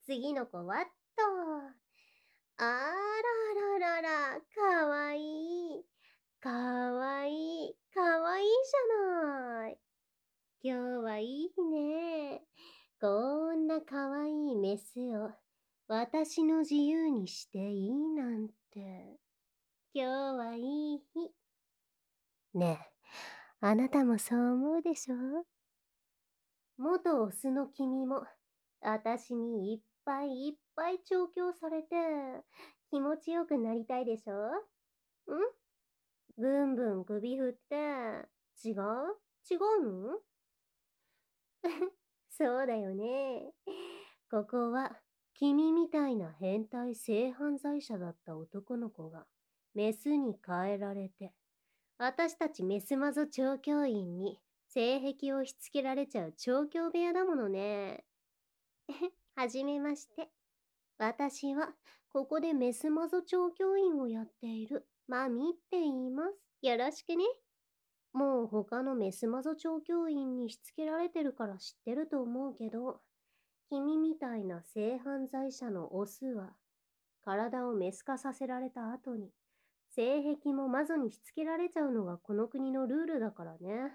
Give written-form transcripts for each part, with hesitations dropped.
次の子はっと。あらららら、かわいい。かわいい。かわいいじゃない。今日はいいね。こんなかわいいメスを私の自由にしていいなんて。今日はいい日。ねえ、あなたもそう思うでしょ？元オスの君も、私にいっぱいいっぱい調教されて、気持ちよくなりたいでしょ？ブンブン首振って、違う違うの？そうだよね。ここは、君みたいな変態性犯罪者だった男の子が、メスに変えられて、私たちメスマゾ調教員に性癖をしつけられちゃう調教部屋だものね。はじめまして。私はここでメスマゾ調教員をやっているマミって言います。よろしくね。もう他のメスマゾ調教員にしつけられてるから知ってると思うけど、君みたいな性犯罪者のオスは体をメス化させられた後に性癖もマゾにしつけられちゃうのがこの国のルールだからね。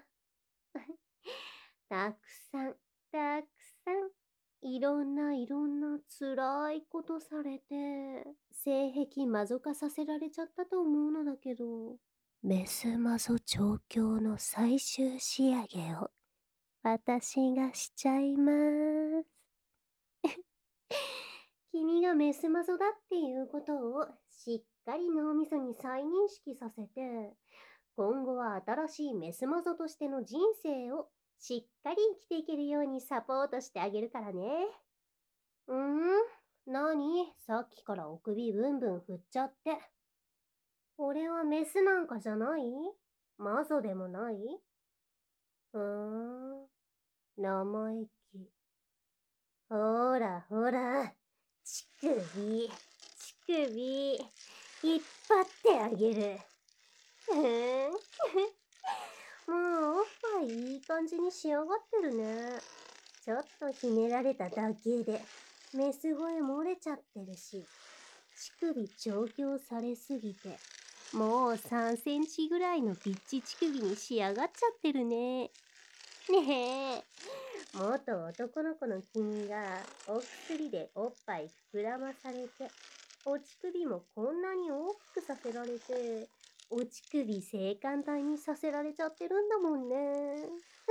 たくさん、たくさん、いろんな辛いことされて、性癖マゾ化させられちゃったと思うのだけど、メスマゾ調教の最終仕上げを私がしちゃいます。君がメスマゾだっていうことをしっかり脳みそに再認識させて、今後は新しいメスマゾとしての人生をしっかり生きていけるようにサポートしてあげるからね。何？さっきからお首ブンブン振っちゃって。俺はメスなんかじゃない？マゾでもない？生意気。ほらほら、乳首、乳首、引っ張ってあげる。もうおっぱいいい感じに仕上がってるね。ちょっとひねられただけで、メス声漏れちゃってるし、乳首調教されすぎて、もう3センチぐらいのピッチ乳首に仕上がっちゃってるね。ねえ、元男の子の君がお薬でおっぱい膨らまされて、お乳首もこんなに大きくさせられて、お乳首性感帯にさせられちゃってるんだもんね。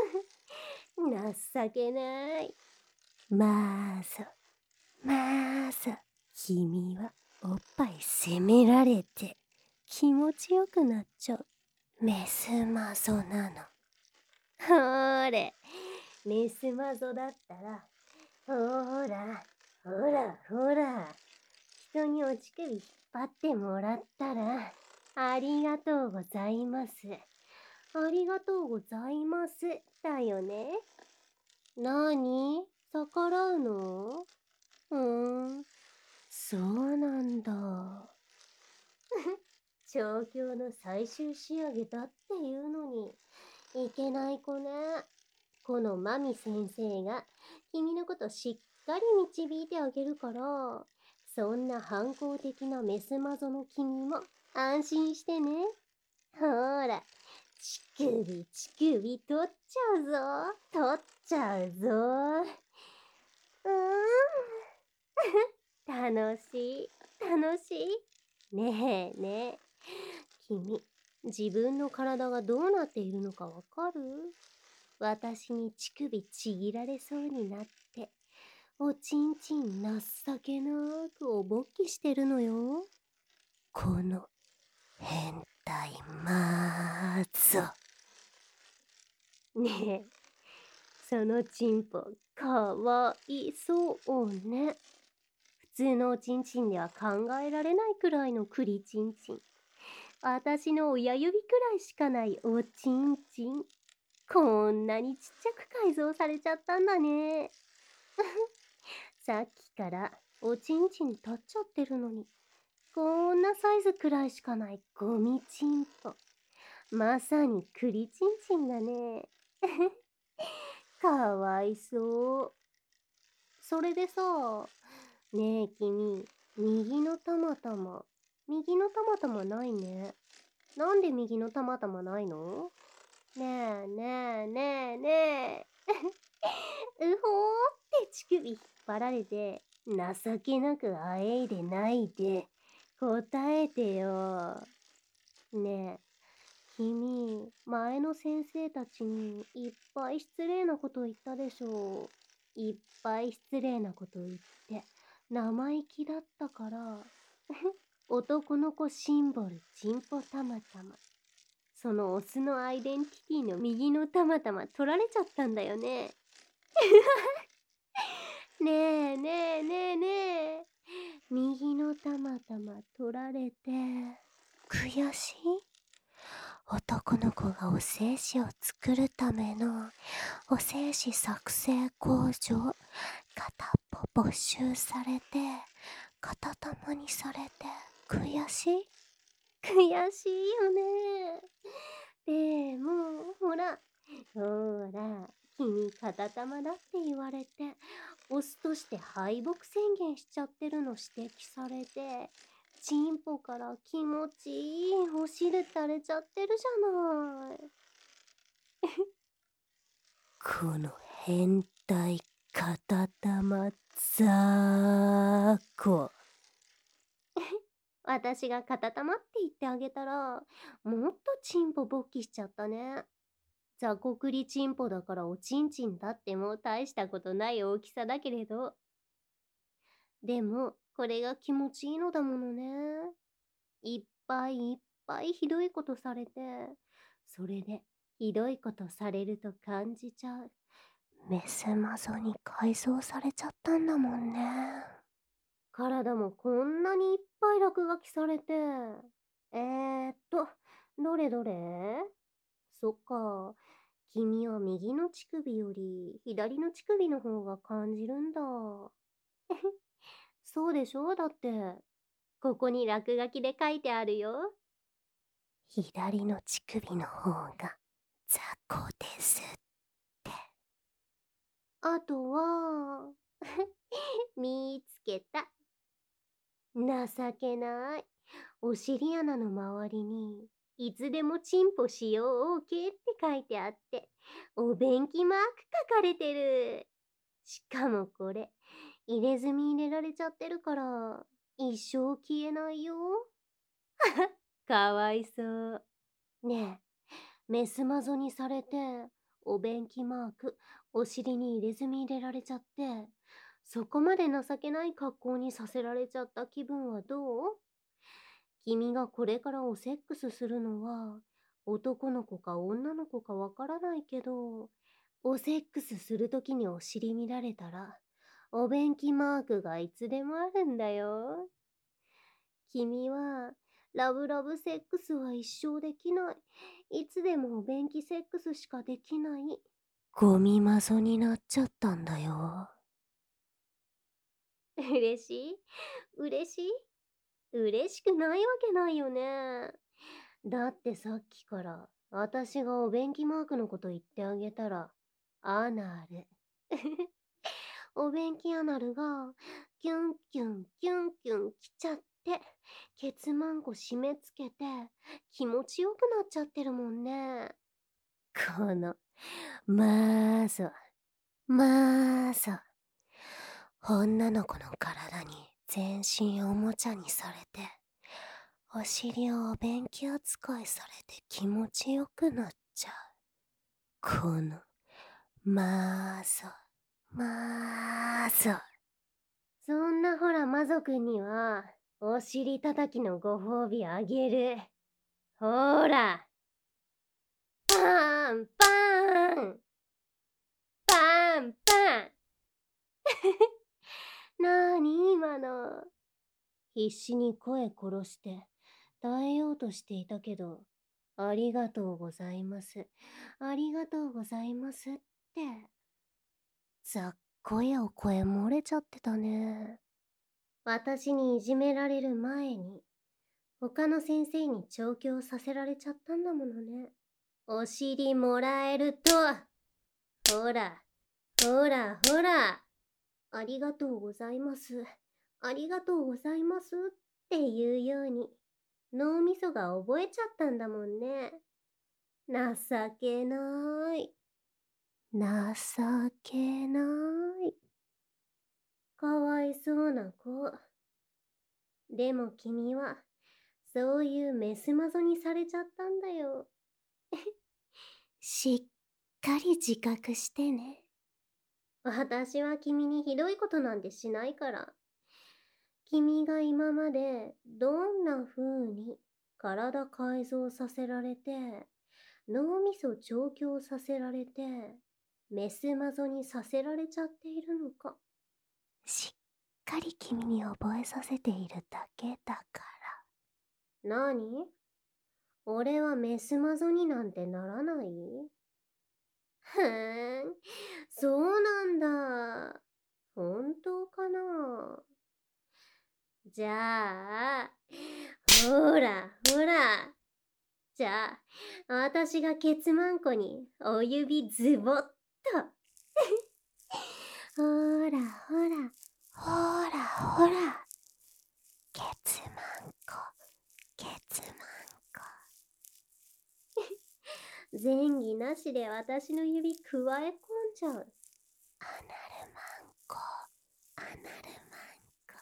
情けない。まあさ、まあさ、君はおっぱい責められて気持ちよくなっちゃうメスマゾなの。ほーれ、メスマゾだったら、ほら、ほら、ほら、人にお乳首引っ張ってもらったら、ありがとうございます。ありがとうございます。だよね。なに？逆らうの？そうなんだ。調教の最終仕上げだっていうのに、いけない子ね。このマミ先生が君のことしっかり導いてあげるから、そんな反抗的なメスマゾの君も安心してね。ほら、乳首乳首取っちゃうぞ。取っちゃうぞ。楽しい、楽しい。ねえねえ、君、自分の体がどうなっているのかわかる？私に乳首ちぎられそうになって、おちんちん情けなくおぼっきしてるのよ。この変態マーゾ。ねえ、そのチンポかわいそうね。普通のおちんちんでは考えられないくらいの栗ちんちん。私の親指くらいしかないおちんちん。こんなにちっちゃく改造されちゃったんだね。さっきからおちんちん立っちゃってるのに、こんなサイズくらいしかないゴミチンポ。まさに栗ちんちんだね。かわいそう。それでさ、 ねえ君、右のたまたまないね。なんで右のたまたまないの？ねえねえねえねえ。うほーって乳首引っ張られて、情けなくあえいでないで、答えてよ。ねえ、君、前の先生たちにいっぱい失礼なこと言ったでしょう。いっぱい失礼なこと言って、生意気だったから、男の子シンボル、チンポたまたま。そのオスのアイデンティティの右のたまたま取られちゃったんだよね。ねえねえねえねえ。右のたまたま取られて、悔しい？男の子がお精子を作るためのお精子作成工場、片っぽ没収されて、片玉にされて、悔しい？悔しいよね。でも、ほら、君片玉だって言われて、オスとして敗北宣言しちゃってるの指摘されて、チンポから気持ちいいお汁垂れちゃってるじゃない。この変態片玉ザーコ。私が片玉って言ってあげたら、もっとチンポ勃起しちゃったね。雑穀りチンポだからおちんちんだっても大したことない大きさだけれど。でも、これが気持ちいいのだものね。いっぱいいっぱいひどいことされて、それでひどいことされると感じちゃう。メスマゾに改造されちゃったんだもんね。体もこんなにいっぱい落書きされて。どれどれ？そっか。君は右の乳首より左の乳首の方が感じるんだ。そうでしょ？だって、ここに落書きで書いてあるよ。左の乳首の方が雑魚ですって。あとは、見つけた。情けない。お尻穴の周りに、いつでもチンポしよう OK って書いてあって、お便器マーク書かれてる。しかもこれ、入れ墨入れられちゃってるから、一生消えないよ。かわいそう。ねえ、メスマゾにされて、お便器マーク、お尻に入れ墨入れられちゃって、そこまで情けない格好にさせられちゃった気分はどう？君がこれからおセックスするのは、男の子か女の子かわからないけど、おセックスするときにお尻見られたら、お便器マークがいつでもあるんだよ。君は、ラブラブセックスは一生できない。いつでもお便器セックスしかできない。ゴミマゾになっちゃったんだよ。嬉しい？嬉しい？嬉しくないわけないよね。だってさっきから私がお便器マークのこと言ってあげたら、アナル。お便器アナルがキュンキュンキュンキュンきちゃって、ケツマンコ締め付けて気持ちよくなっちゃってるもんね。この、まーそ、まーそ。女の子の体に全身おもちゃにされて、お尻をお便器扱いされて気持ちよくなっちゃう。この、まーそ、まーそ。そんなほら魔族には、お尻叩きのご褒美あげる。ほら。パーンパーンパーンパーン。なーに今の。必死に声殺して耐えようとしていたけど、ありがとうございます。ありがとうございますって。ざっこいお声漏れちゃってたね。私にいじめられる前に、他の先生に調教させられちゃったんだものね。お尻もらえると、ほら、ほら、ほら。ありがとうございます。 ありがとうございますっていうように脳みそが覚えちゃったんだもんね。情けない。情けない。かわいそうな子。でも君は、そういうメスマゾにされちゃったんだよ。しっかり自覚してね。私は君にひどいことなんてしないから。君が今までどんな風に体改造させられて、脳みそ調教させられて、メスマゾにさせられちゃっているのか。しっかり君に覚えさせているだけだから。何？俺はメスマゾになんてならない？へーん、そうなんだ。本当かな？じゃあ、ほらほら。じゃあ、私がケツマンコにお指ズボッと。ほらほら、ほらほら。ケツマンコ、ケツマンコ。前儀なしで私の指くわえ込んじゃう。アナルマンコ、アナルマンコ。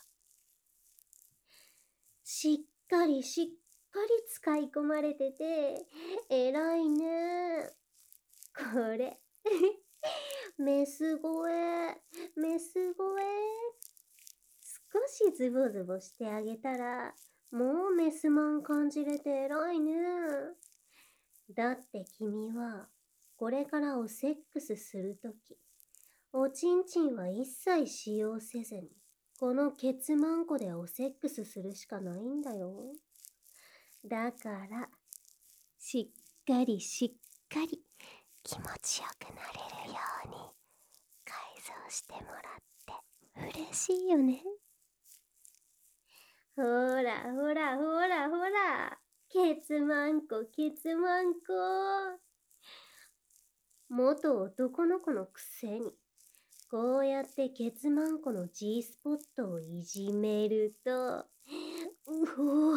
しっかりしっかり使い込まれてて、偉いね。これ、メス声、メス声。少しズボズボしてあげたら、もうメスマン感じれて偉いね。だって君は、これからおセックスするとき、おちんちんは一切使用せずに、このケツマンコでおセックスするしかないんだよ。だから、しっかりしっかり気持ちよくなれるように改造してもらって嬉しいよね。ほらほらほらほら、ケツマンコケツマンコ。元男の子のくせに、こうやってケツマンコの G スポットをいじめると、うほー、うほー、ダメ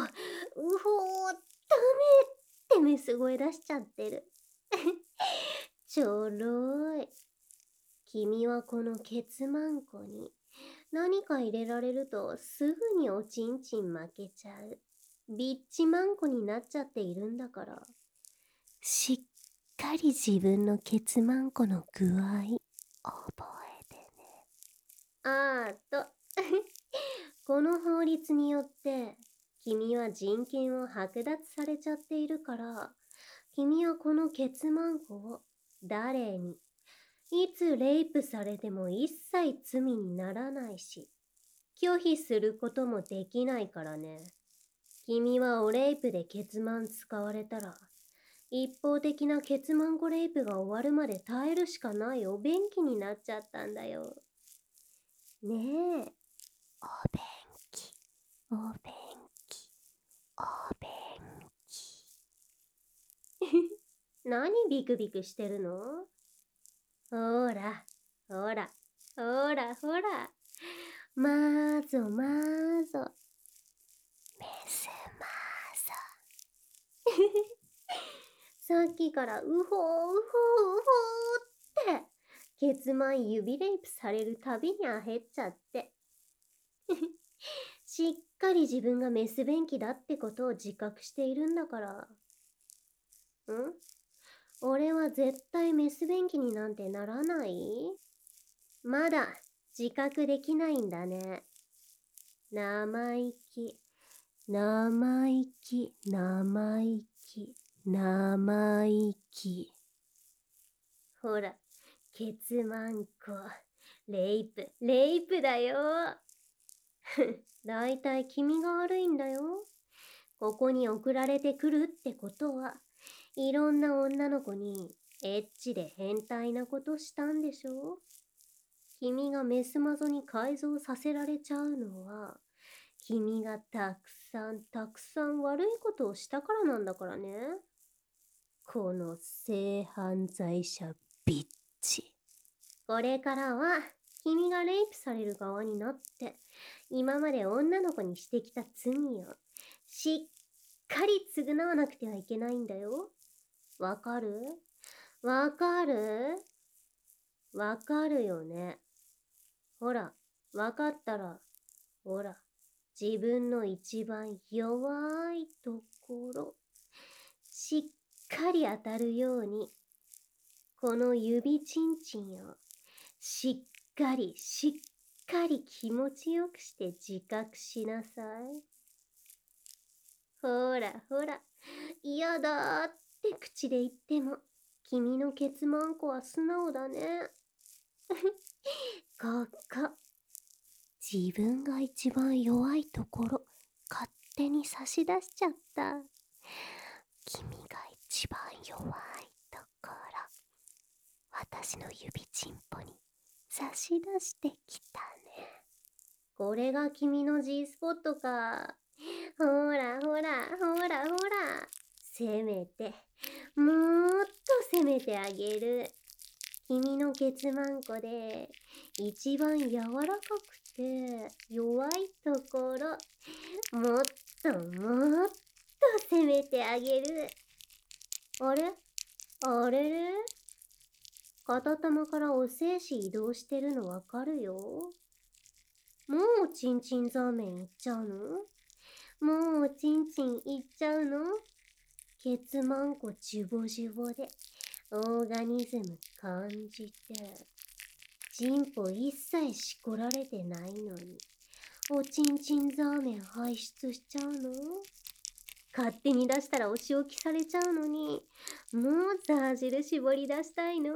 ってメス声出しちゃってる。ちょろい。君はこのケツマンコに何か入れられるとすぐにおちんちん負けちゃう。ビッチマンコになっちゃっているんだから。しっかり自分のケツマンコの具合、覚えてね。この法律によって、君は人権を剥奪されちゃっているから、君はこのケツマンコを誰に、いつレイプされても一切罪にならないし、拒否することもできないからね。君はおレイプでケツマン使われたら、一方的なケツマンコレイプが終わるまで耐えるしかないお便器になっちゃったんだよ。ねえ。お便器、お便器、お便器。何ビクビクしてるの？ほら、ほら、ほら、ほら。まーぞ、まーぞ。メスマーゾ。さっきからうほーうほーうほーって、ケツマン指レイプされるたびに焦っちゃって。しっかり自分がメス便器だってことを自覚しているんだから。ん？俺は絶対メス便器になんてならない？まだ自覚できないんだね。生意気、生意気、生意気、生意気。ほら、ケツマンコ、レイプ、レイプだよ。だいたい君が悪いんだよ。ここに送られてくるってことは、いろんな女の子にエッチで変態なことしたんでしょ？君がメスマゾに改造させられちゃうのは、君がたくさんたくさん悪いことをしたからなんだからね。この性犯罪者ビッチ。これからは君がレイプされる側になって、今まで女の子にしてきた罪を、しっかり償わなくてはいけないんだよ。わかる？わかる？わかるよね。ほら、わかったら、ほら、自分の一番弱いところ、しっかり当たるように、この指ちんちんをしっかり気持ちよくして自覚しなさい。ほらほら、嫌だって口で言っても、君のケツマンコは素直だね。ここ。自分が一番弱いところ、勝手に差し出しちゃった。君が一番弱いところ、私の指ちんぽに差し出してきたね。これが君の G スポットか。ほらほらほらほら。せめて、もっと攻めてあげる。君のケツマンコで一番柔らかくて弱いところ、もっと攻めてあげる。あれあれれ、片玉からお精子移動してるのわかるよ。もうチンチンザーメンいっちゃうの？もうチンチンいっちゃうの？ケツマンコジュボジュボでオーガニズム感じて、チンポ一切しこられてないのに、おちんちんザーメン排出しちゃうの？勝手に出したらお仕置きされちゃうのに、もうザー汁絞り出したいの？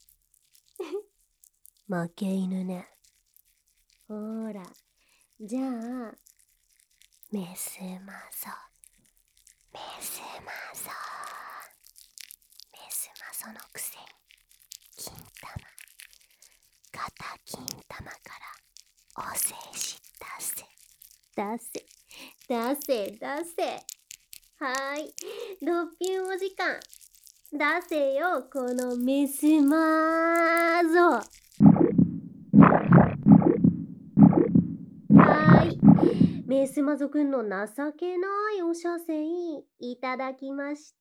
負け犬ね。ほら、じゃあ、メスマゾ。メスマゾ。メスマゾのくせに、金玉。片金玉からお精子出せ。出せ。はーい。ドッピュンお時間。出せよ、このメスマゾ。はーい。メスマゾくんの情けないお射精いただきました。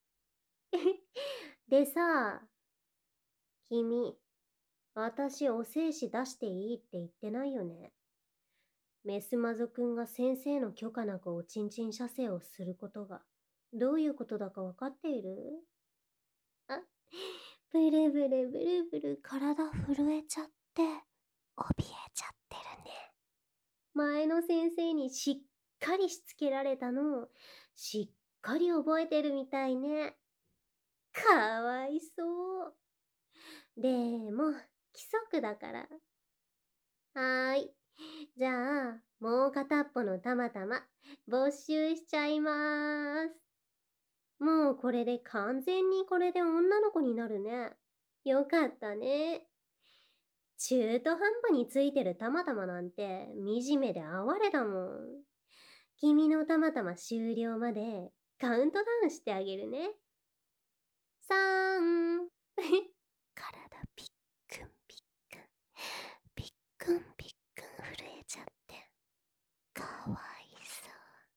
でさ、君、私お精子出していいって言ってないよね。メスマゾくんが先生の許可なくおちんちん射精をすることがどういうことだかわかっている？あ、ブルブルブルブル体震えちゃって怯えちゃってるね。前の先生にしっかりしつけられたのをしっかり覚えてるみたいね。かわいそう。でも規則だから。はーい。じゃあもう片っぽのたまたま没収しちゃいまーす。もうこれで完全にこれで女の子になるね。よかったね。中途半端についてるたまたまなんて惨めで哀れだもん。君のたまたま終了までカウントダウンしてあげるね。3。体ピックンピックン。ピックンピックン震えちゃって。かわいそう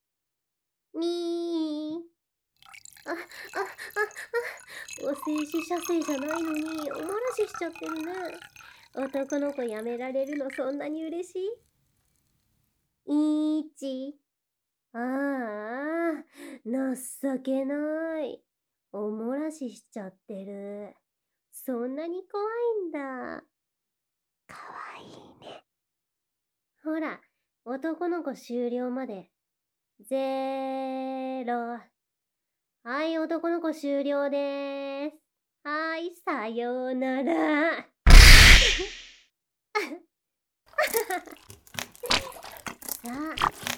。2。お精子射精じゃないのにおもらししちゃってるね。男の子やめられるのそんなに嬉しい？ 1。ああ、情けない。おもらししちゃってる。そんなに怖いんだ。かわいいね。ほら、男の子終了まで。0。はい、男の子終了でーす。はい、さようなら。さあ、